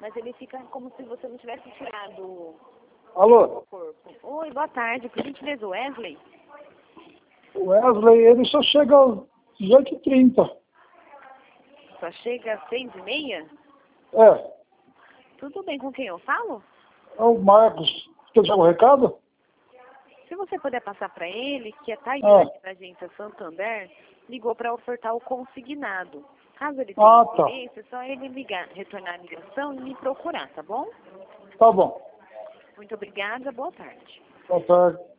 mas ele fica como se você não tivesse tirado Alô? o corpo. Oi, boa tarde. Por gentileza, Wesley? O Wesley, ele só chega às 18h30. Só chega às 6h30? É. Tudo bem, com quem eu falo? É o Marcos. Quer deixar um recado? Se você puder passar para ele, que a Tayane da agência Santander ligou para ofertar o consignado. Caso ele tenha interesse, é só ele ligar, retornar a ligação e me procurar, tá bom? Tá bom. Muito obrigada, boa tarde. Boa tarde.